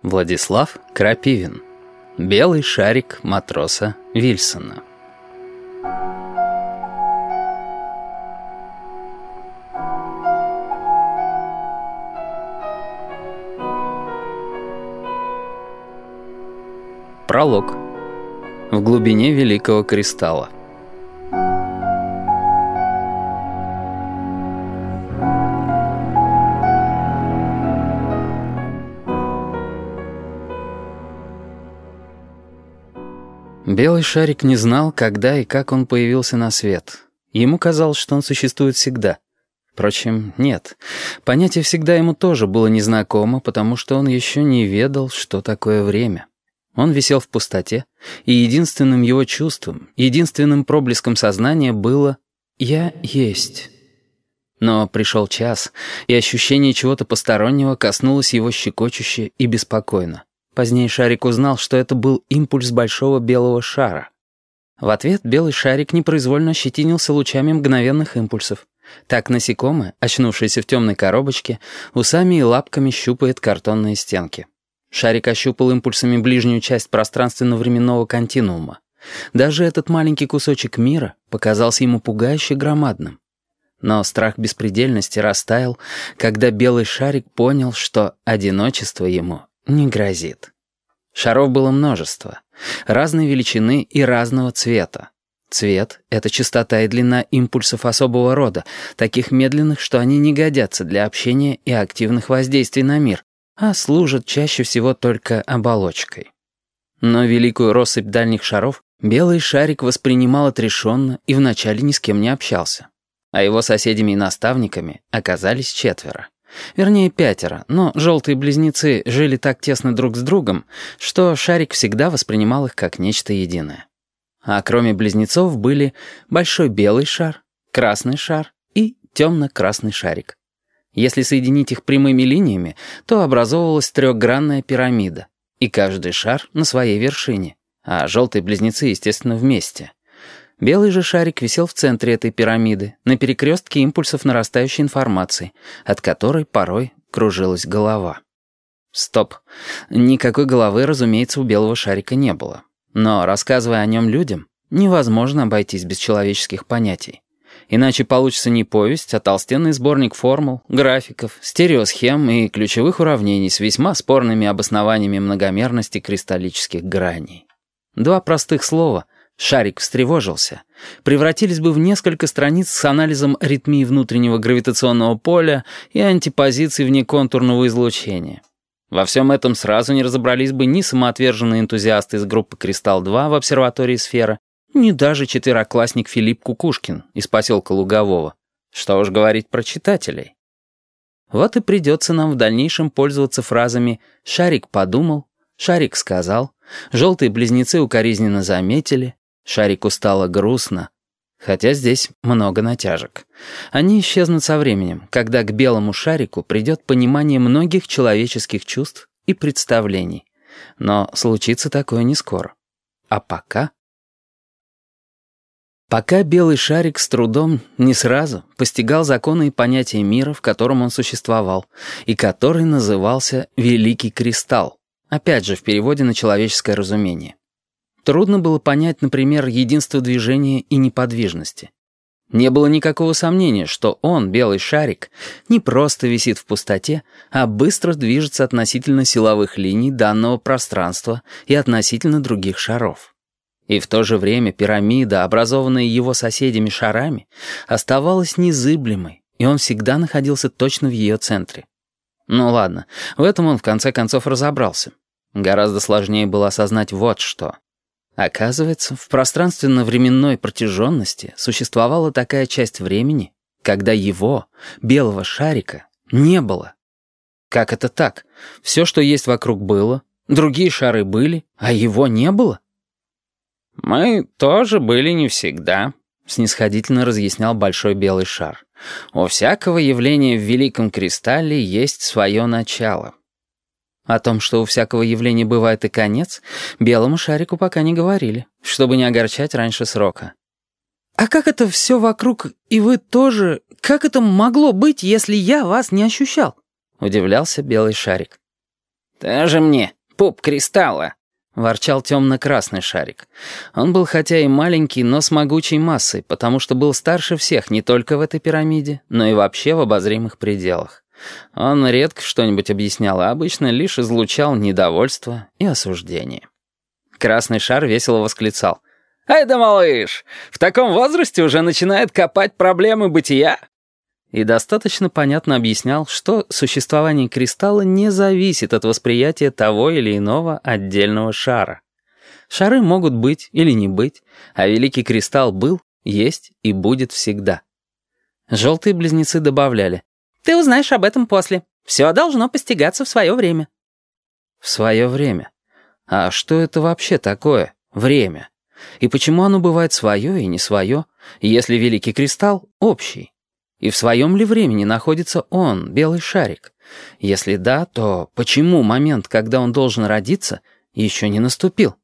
Владислав Крапивин. Белый шарик матроса Вильсона. Пролог. В глубине Великого Кристалла. Белый шарик не знал, когда и как он появился на свет. Ему казалось, что он существует всегда. Впрочем, нет. Понятие «всегда» ему тоже было незнакомо, потому что он еще не ведал, что такое время. Он висел в пустоте, и единственным его чувством, единственным проблеском сознания было «я есть». Но пришел час, и ощущение чего-то постороннего коснулось его щекочуще и беспокойно. Позднее шарик узнал, что это был импульс большого белого шара. В ответ белый шарик непроизвольно ощетинился лучами мгновенных импульсов. Так насекомое, очнувшееся в темной коробочке, усами и лапками щупает картонные стенки. Шарик ощупал импульсами ближнюю часть пространственно-временного континуума. Даже этот маленький кусочек мира показался ему пугающе громадным. Но страх беспредельности растаял, когда белый шарик понял, что одиночество ему не грозит. Шаров было множество, разной величины и разного цвета. Цвет — это частота и длина импульсов особого рода, таких медленных, что они не годятся для общения и активных воздействий на мир, а служат чаще всего только оболочкой. Но великую россыпь дальних шаров белый шарик воспринимал отрешенно и вначале ни с кем не общался. А его соседями и наставниками оказались 4. Вернее, 5, но желтые близнецы жили так тесно друг с другом, что шарик всегда воспринимал их как нечто единое. А кроме близнецов были большой белый шар, красный шар и темно-красный шарик. Если соединить их прямыми линиями, то образовывалась трехгранная пирамида, и каждый шар на своей вершине, а желтые близнецы, естественно, вместе. Белый же шарик висел в центре этой пирамиды, на перекрестке импульсов нарастающей информации, от которой порой кружилась голова. Стоп. Никакой головы, разумеется, у белого шарика не было. Но, рассказывая о нем людям, невозможно обойтись без человеческих понятий. Иначе получится не повесть, а толстенный сборник формул, графиков, стереосхем и ключевых уравнений с весьма спорными обоснованиями многомерности кристаллических граней. 2 простых слова — «шарик встревожился» превратились бы в несколько страниц с анализом аритмии внутреннего гравитационного поля и антипозиций внеконтурного излучения. Во всем этом сразу не разобрались бы ни самоотверженные энтузиасты из группы «Кристалл-2» в обсерватории «Сфера», ни даже 4-классник Филипп Кукушкин из поселка Лугового. Что уж говорить про читателей. Вот и придется нам в дальнейшем пользоваться фразами «шарик подумал», «шарик сказал», «желтые близнецы укоризненно заметили», «шарику стало грустно». Хотя здесь много натяжек. Они исчезнут со временем, когда к белому шарику придет понимание многих человеческих чувств и представлений. Но случится такое не скоро. А пока... Пока белый шарик с трудом, не сразу, постигал законы и понятия мира, в котором он существовал, и который назывался «Великий Кристалл», опять же в переводе на человеческое разумение. Трудно было понять, например, единство движения и неподвижности. Не было никакого сомнения, что он, белый шарик, не просто висит в пустоте, а быстро движется относительно силовых линий данного пространства и относительно других шаров. И в то же время пирамида, образованная его соседями шарами, оставалась незыблемой, и он всегда находился точно в ее центре. Ну ладно, в этом он в конце концов разобрался. Гораздо сложнее было осознать вот что. Оказывается, в пространственно-временной протяженности существовала такая часть времени, когда его, белого шарика, не было. Как это так? Все, что есть вокруг, было, другие шары были, а его не было? «Мы тоже были не всегда», — снисходительно разъяснял большой белый шар. «У всякого явления в Великом Кристалле есть свое начало». О том, что у всякого явления бывает и конец, белому шарику пока не говорили, чтобы не огорчать раньше срока. «А как это все вокруг, и вы тоже... Как это могло быть, если я вас не ощущал?» — удивлялся белый шарик. «Тоже мне пуп кристалла», — ворчал темно-красный шарик. Он был хотя и маленький, но с могучей массой, потому что был старше всех не только в этой пирамиде, но и вообще в обозримых пределах. Он редко что-нибудь объяснял, а обычно лишь излучал недовольство и осуждение. Красный шар весело восклицал: «Ай да малыш, в таком возрасте уже начинает копать проблемы бытия!» И достаточно понятно объяснял, что существование кристалла не зависит от восприятия того или иного отдельного шара. Шары могут быть или не быть, а великий кристалл был, есть и будет всегда. Желтые близнецы добавляли: «Ты узнаешь об этом после. Все должно постигаться в свое время». В свое время. А что это вообще такое время? И почему оно бывает свое и не свое, если великий кристалл общий? И в своем ли времени находится он, белый шарик? Если да, то почему момент, когда он должен родиться, еще не наступил?